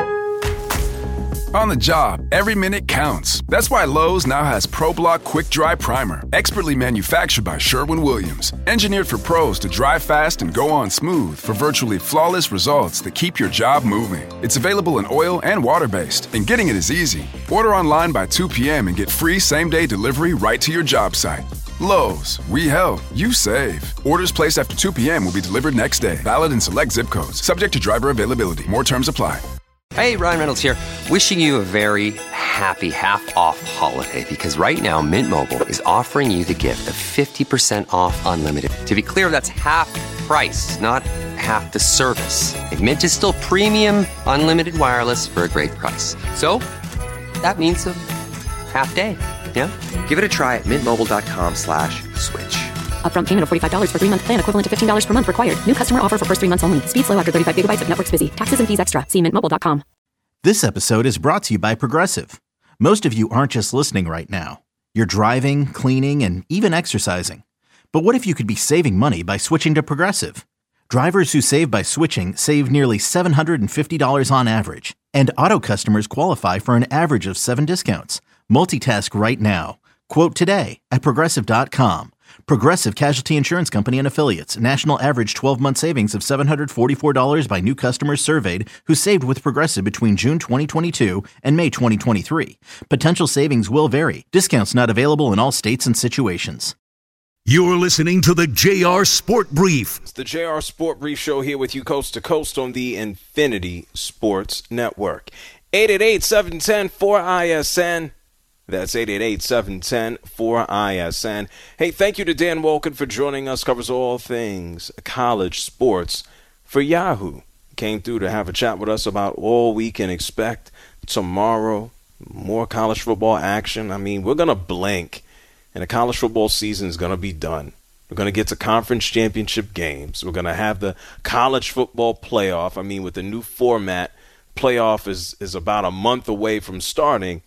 On the job, every minute counts. That's why Lowe's now has ProBlock Quick Dry Primer, expertly manufactured by Sherwin-Williams. Engineered for pros to dry fast and go on smooth for virtually flawless results that keep your job moving. It's available in oil and water-based, and getting it is easy. Order online by two p.m. and get free same-day delivery right to your job site. Lowe's, we help, you save. Orders placed after two p.m. will be delivered next day. Valid in select zip codes. Subject to driver availability. More terms apply. Hey, Ryan Reynolds here. Wishing you a very happy half-off holiday, because right now Mint Mobile is offering you the gift of fifty percent off unlimited. To be clear, that's half price, not half the service. And Mint is still premium unlimited wireless for a great price. So that means a half day. Yeah? Give it a try at mintmobile.com slash switch. Upfront payment of forty-five dollars for three-month plan equivalent to fifteen dollars per month required. New customer offer for first three months only. Speed slow after thirty-five gigabytes if network's busy. Taxes and fees extra. See mint mobile dot com. This episode is brought to you by Progressive. Most of you aren't just listening right now. You're driving, cleaning, and even exercising. But what if you could be saving money by switching to Progressive? Drivers who save by switching save nearly seven hundred fifty dollars on average. And auto customers qualify for an average of seven discounts. Multitask right now. Quote today at Progressive dot com. Progressive Casualty Insurance Company and Affiliates. National average twelve-month savings of seven hundred forty-four dollars by new customers surveyed who saved with Progressive between June twenty twenty-two and May twenty twenty-three. Potential savings will vary. Discounts not available in all states and situations. You're listening to the J R Sport Brief. It's the J R Sport Brief Show here with you coast to coast on the Infinity Sports Network. eight eight eight, seven one zero, four I S N. That's eight eight eight, seven one zero, four I S N. Hey, thank you to Dan Wolken for joining us. Covers all things college sports for Yahoo. Came through to have a chat with us about all we can expect tomorrow. More college football action. I mean, we're going to blink, and the college football season is going to be done. We're going to get to conference championship games. We're going to have the college football playoff. I mean, with the new format, playoff is, is about a month away from starting.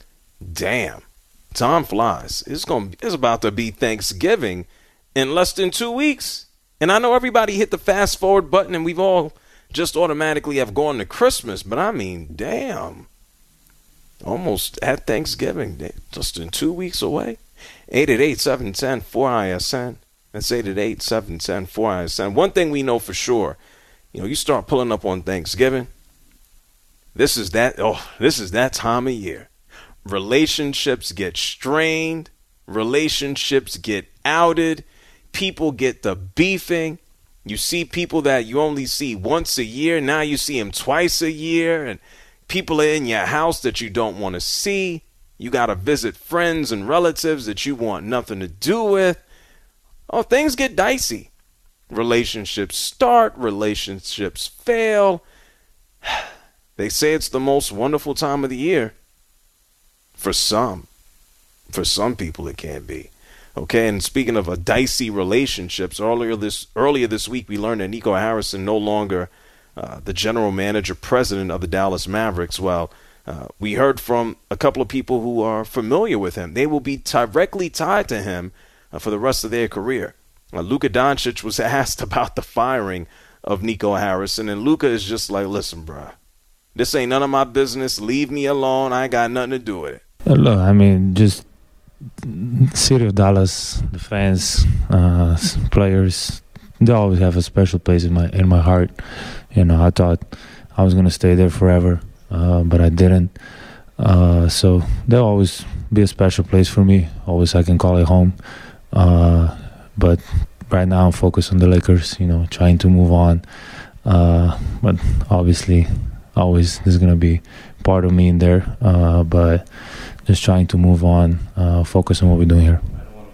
Damn, time flies. It's going. It's about to be Thanksgiving in less than two weeks. And I know everybody hit the fast forward button and we've all just automatically have gone to Christmas. But I mean, damn, almost at Thanksgiving, just in two weeks away. eight eight eight, seven one zero, four I S N. That's eight eight eight, seven one zero, four I S N. One thing we know for sure, you know, you start pulling up on Thanksgiving. This is that. Oh, this is that time of year. Relationships get strained, relationships get outed, people get the beefing. You see people that you only see once a year, now you see them twice a year, and people are in your house that you don't want to see. You got to visit friends and relatives that you want nothing to do with. Oh, things get dicey. Relationships start, relationships fail. They say it's the most wonderful time of the year. For some, for some people it can be. Okay, and speaking of a dicey relationships, earlier this earlier this week we learned that Nico Harrison no longer uh, the general manager, president of the Dallas Mavericks. Well, uh, we heard from a couple of people who are familiar with him. They will be directly tied to him uh, for the rest of their career. Uh, Luka Doncic was asked about the firing of Nico Harrison, and Luka is just like, listen, bro, this ain't none of my business. Leave me alone. I ain't got nothing to do with it. Look, I mean, just city of Dallas, the fans, uh, players, they always have a special place in my in my heart. You know, I thought I was gonna stay there forever, uh, but I didn't. Uh, so they'll always be a special place for me. Always I can call it home. Uh, but right now I'm focused on the Lakers, you know, trying to move on. Uh, but obviously, always there's going to be part of me in there. Uh, but just trying to move on, uh, focus on what we're doing here.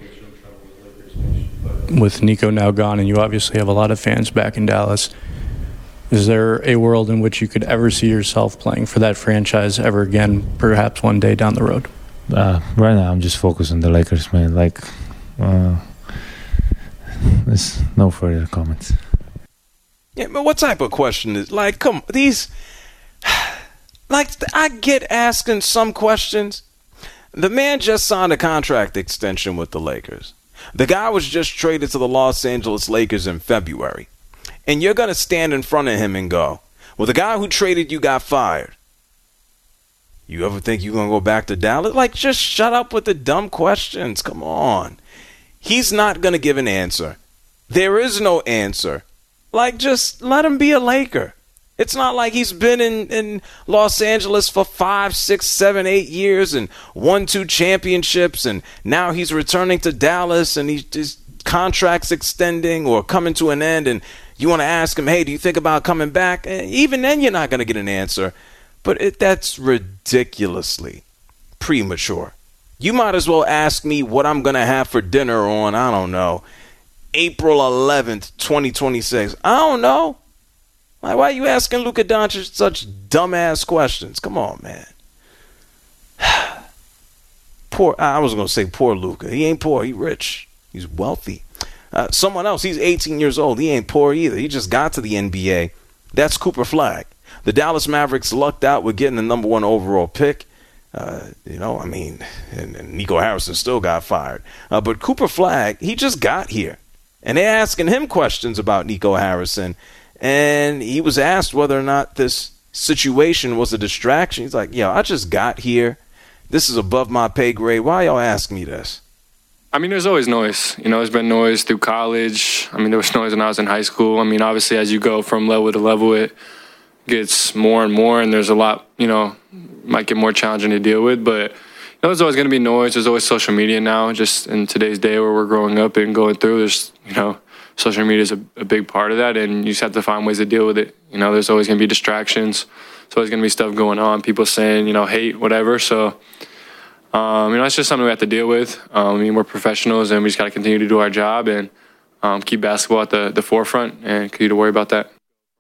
With Nico now gone, and you obviously have a lot of fans back in Dallas, is there a world in which you could ever see yourself playing for that franchise ever again, perhaps one day down the road? Uh, right now, I'm just focused on the Lakers, man. Like, uh, there's no further comments. Yeah, but what type of question is, like, come, these, like, I get asking some questions. The man just signed a contract extension with the Lakers. The guy was just traded to the Los Angeles Lakers in February. And you're going to stand in front of him and go, well, the guy who traded you got fired. You ever think you're going to go back to Dallas? Like, just shut up with the dumb questions. Come on. He's not going to give an answer. There is no answer. Like, just let him be a Laker. It's not like he's been in, in Los Angeles for five, six, seven, eight years and won two championships, and now he's returning to Dallas and he's, his contract's extending or coming to an end, and you want to ask him, hey, do you think about coming back? Even then, you're not going to get an answer. But it, that's ridiculously premature. You might as well ask me what I'm going to have for dinner on, I don't know, April eleventh, twenty twenty-six. I don't know. Like, why are you asking Luka Doncic such dumbass questions? Come on, man. Poor, I was going to say poor Luka. He ain't poor. He rich. He's wealthy. Uh, someone else, he's eighteen years old. He ain't poor either. He just got to the N B A. That's Cooper Flagg. The Dallas Mavericks lucked out with getting the number one overall pick. Uh, you know, I mean, and, and Nico Harrison still got fired. Uh, but Cooper Flagg, he just got here. And they're asking him questions about Nico Harrison. And he was asked whether or not this situation was a distraction. He's like, yo, I just got here. This is above my pay grade. Why y'all ask me this? I mean, there's always noise. You know, there's been noise through college. I mean, there was noise when I was in high school. I mean, obviously, as you go from level to level, it gets more and more, and there's a lot, you know, might get more challenging to deal with. But, you know, there's always going to be noise. There's always social media now, just in today's day where we're growing up and going through. There's, you know, social media is a, a big part of that, and you just have to find ways to deal with it. You know, there's always going to be distractions. There's always going to be stuff going on, people saying, you know, hate, whatever. So, um, you know, it's just something we have to deal with. Um, I mean, we're professionals, and we just got to continue to do our job and um, keep basketball at the, the forefront and continue to worry about that.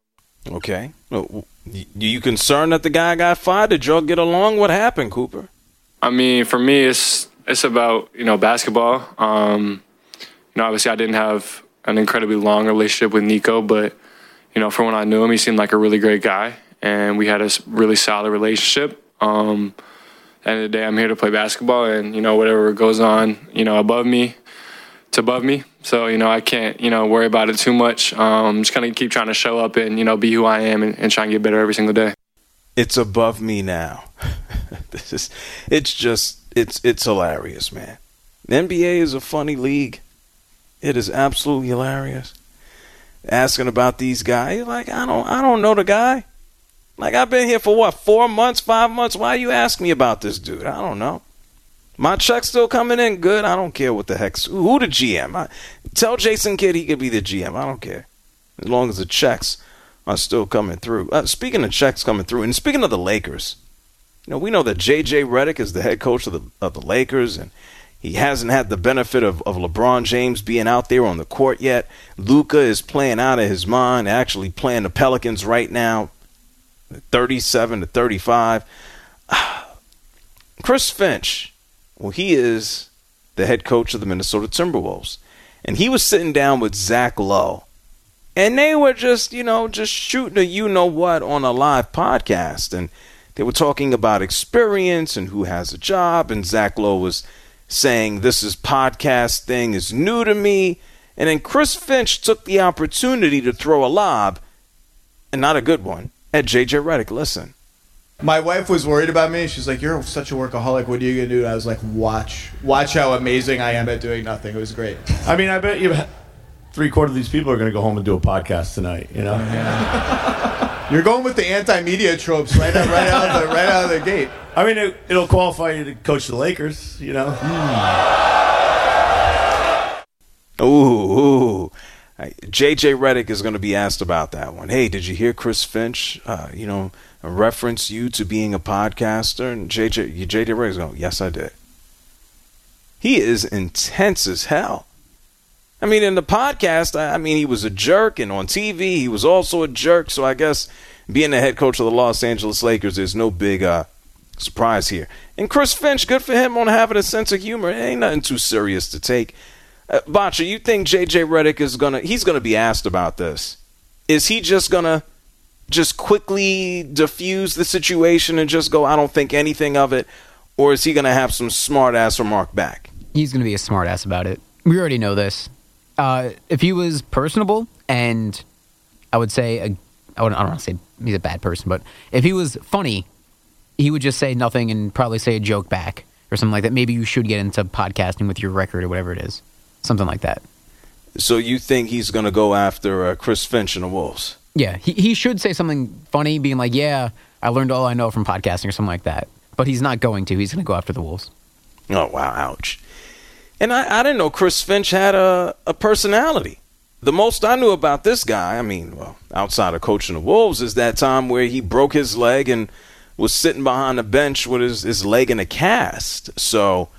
Okay. Well, you concerned that the guy got fired? Did y'all get along? What happened, Cooper? I mean, for me, it's it's about, you know, basketball. Um, you know, obviously I didn't have an incredibly long relationship with Nico, but, you know, from when I knew him, he seemed like a really great guy, and we had a really solid relationship. Um, at the end of the day, I'm here to play basketball, and, you know, whatever goes on, you know, above me, it's above me. So, you know, I can't, you know, worry about it too much. Um, just kind of keep trying to show up and, you know, be who I am and, and try and get better every single day. It's above me now. This is, it's just, it's, it's hilarious, man. The N B A is a funny league. It is absolutely hilarious. Asking about these guys, like, I don't, I don't know the guy. Like, I've been here for what, four months, five months? Why you ask me about this dude? I don't know. My check's still coming in good. I don't care what the heck's, who the G M. I, tell Jason Kidd he could be the G M. I don't care. As long as the checks are still coming through. Uh, speaking of checks coming through, and speaking of the Lakers, you know, we know that J J Redick is the head coach of the of the Lakers, and he hasn't had the benefit of, of LeBron James being out there on the court yet. Luka is playing out of his mind, actually playing the Pelicans right now, thirty-seven to thirty-five. Chris Finch, well, he is the head coach of the Minnesota Timberwolves. And he was sitting down with Zach Lowe. And they were just, you know, just shooting a you-know-what on a live podcast. And they were talking about experience and who has a job. And Zach Lowe was saying, this is podcast thing is new to me. And then Chris Finch took the opportunity to throw a lob, and not a good one, at J J Redick. Listen. My wife was worried about me. She's like, you're such a workaholic. What are you going to do? And I was like, watch. Watch how amazing I am at doing nothing. It was great. I mean, I bet you three quarters of these people are going to go home and do a podcast tonight, you know? You're going with the anti-media tropes right out, right out, of the, right out of the gate. I mean, it, it'll qualify you to coach the Lakers, you know. Mm. Ooh, ooh. J J Redick is going to be asked about that one. Hey, did you hear Chris Finch, uh, you know, reference you to being a podcaster? And J J, J J Redick's going, yes, I did. He is intense as hell. I mean, in the podcast, I mean, he was a jerk, and on T V, he was also a jerk. So I guess being the head coach of the Los Angeles Lakers, there's no big uh, surprise here. And Chris Finch, good for him on having a sense of humor. It ain't nothing too serious to take. Uh, Bacha, you think J J Redick is gonna? He's gonna be asked about this. Is he just gonna just quickly diffuse the situation and just go, I don't think anything of it, or is he gonna have some smart ass remark back? He's gonna be a smart ass about it. We already know this. Uh, if he was personable, and I would say, a, I, would, I don't want to say he's a bad person, but if he was funny, he would just say nothing and probably say a joke back or something like that. Maybe you should get into podcasting with your record or whatever it is. Something like that. So you think he's going to go after uh, Chris Finch and the Wolves? Yeah, he, he should say something funny, being like, yeah, I learned all I know from podcasting or something like that. But he's not going to. He's going to go after the Wolves. Oh, wow, ouch. And I, I didn't know Chris Finch had a, a personality. The most I knew about this guy, I mean, well, outside of coaching the Wolves, is that time where he broke his leg and was sitting behind the bench with his, his leg in a cast. So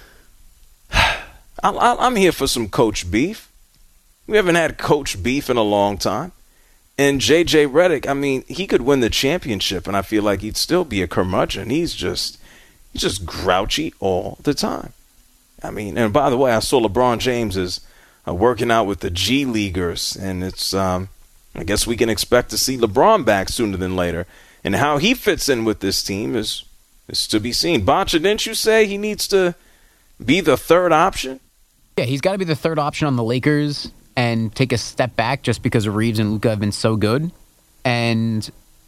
I, I, I'm here for some coach beef. We haven't had coach beef in a long time. And J J Redick, I mean, he could win the championship, and I feel like he'd still be a curmudgeon. He's just, he's just grouchy all the time. I mean, and by the way, I saw LeBron James is uh, working out with the G Leaguers, and it's, um, I guess we can expect to see LeBron back sooner than later. And how he fits in with this team is is to be seen. Bacha, didn't you say he needs to be the third option? Yeah, he's got to be the third option on the Lakers and take a step back just because Reeves and Luka have been so good. And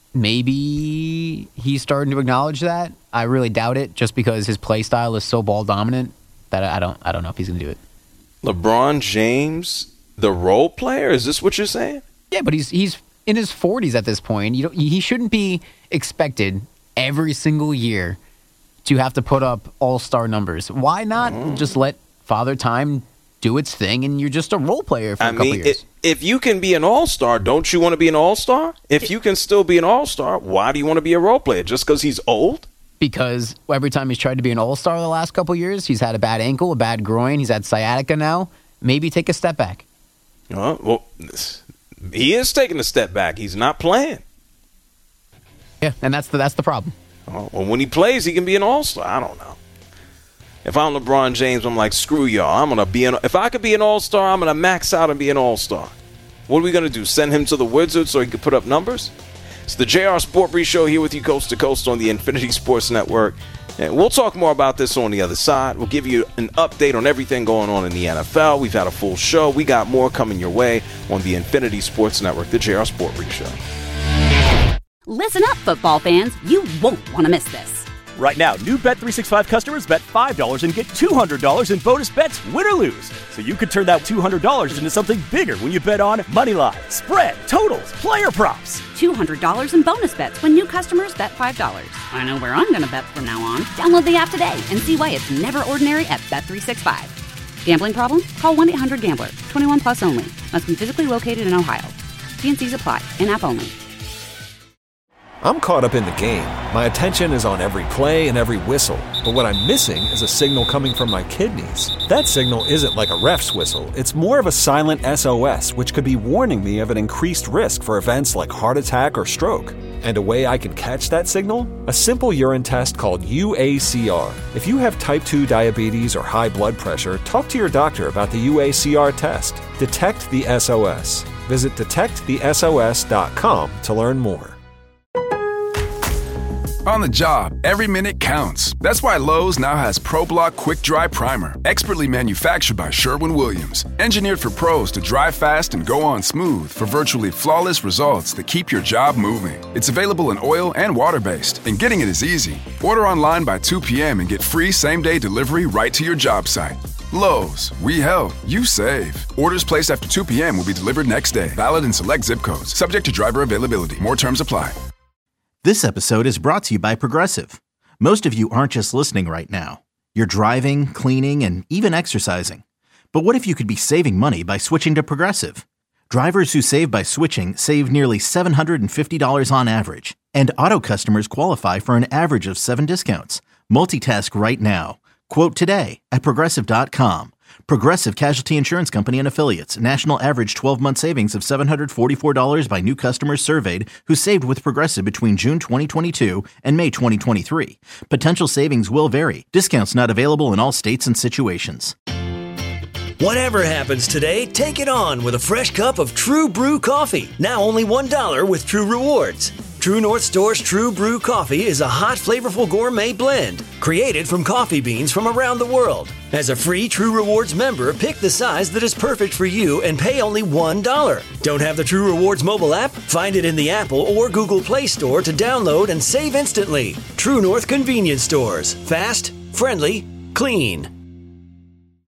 maybe he's starting to acknowledge that. I really doubt it, just because his play style is so ball dominant that I don't I don't know if he's going to do it. LeBron James, the role player? Is this what you're saying? Yeah, but he's he's in his forties at this point. You know, he shouldn't be expected every single year to have to put up all-star numbers. Why not mm. just let Father Time do its thing, and you're just a role player for I a couple mean, years? It, if you can be an all-star, don't you want to be an all-star? If you can still be an all-star, why do you want to be a role player? Just because he's old? Because every time he's tried to be an all-star the last couple years, he's had a bad ankle, a bad groin, he's had sciatica now. Maybe take a step back. Uh, well, he is taking a step back. He's not playing. Yeah, and that's the that's the problem. Oh, well, when he plays, he can be an all-star. I don't know. If I'm LeBron James, I'm like, screw y'all. I'm gonna be an. If I could be an all-star, I'm gonna max out and be an all-star. What are we gonna do? Send him to the Wizards so he can put up numbers? It's the J R Sport Brief Show here with you coast to coast on the Infinity Sports Network. And we'll talk more about this on the other side. We'll give you an update on everything going on in the N F L. We've had a full show. We got more coming your way on the Infinity Sports Network, the J R Sport Brief Show. Listen up, football fans. You won't want to miss this. Right now, new Bet three sixty-five customers bet five dollars and get two hundred dollars in bonus bets, win or lose. So you could turn that two hundred dollars into something bigger when you bet on money line, spread, totals, player props. two hundred dollars in bonus bets when new customers bet five dollars. I know where I'm going to bet from now on. Download the app today and see why it's never ordinary at Bet three sixty-five. Gambling problem? Call one eight hundred gambler. twenty-one plus only. Must be physically located in Ohio. T and C's apply. In-app only. I'm caught up in the game. My attention is on every play and every whistle. But what I'm missing is a signal coming from my kidneys. That signal isn't like a ref's whistle. It's more of a silent S O S, which could be warning me of an increased risk for events like heart attack or stroke. And a way I can catch that signal? A simple urine test called U A C R. If you have type two diabetes or high blood pressure, talk to your doctor about the U A C R test. Detect the S O S. Visit detect the S O S dot com to learn more. On the job, every minute counts. That's why Lowe's now has ProBlock Quick Dry Primer, expertly manufactured by Sherwin-Williams. Engineered for pros to dry fast and go on smooth for virtually flawless results that keep your job moving. It's available in oil and water-based, and getting it is easy. Order online by two p.m. and get free same-day delivery right to your job site. Lowe's, we help, you save. Orders placed after two p.m. will be delivered next day. Valid in select zip codes. Subject to driver availability. More terms apply. This episode is brought to you by Progressive. Most of you aren't just listening right now. You're driving, cleaning, and even exercising. But what if you could be saving money by switching to Progressive? Drivers who save by switching save nearly seven hundred fifty dollars on average. And auto customers qualify for an average of seven discounts. Multitask right now. Quote today at Progressive dot com. Progressive Casualty Insurance Company and Affiliates. National average twelve-month savings of seven hundred forty-four dollars by new customers surveyed who saved with Progressive between June twenty twenty-two and May twenty twenty-three. Potential savings will vary. Discounts not available in all states and situations. Whatever happens today, take it on with a fresh cup of True Brew coffee. Now only one dollar with True Rewards. True North Store's True Brew coffee is a hot, flavorful gourmet blend created from coffee beans from around the world. As a free True Rewards member, pick the size that is perfect for you and pay only one dollar. Don't have the True Rewards mobile app? Find it in the Apple or Google Play Store to download and save instantly. True North Convenience Stores. Fast, friendly, clean.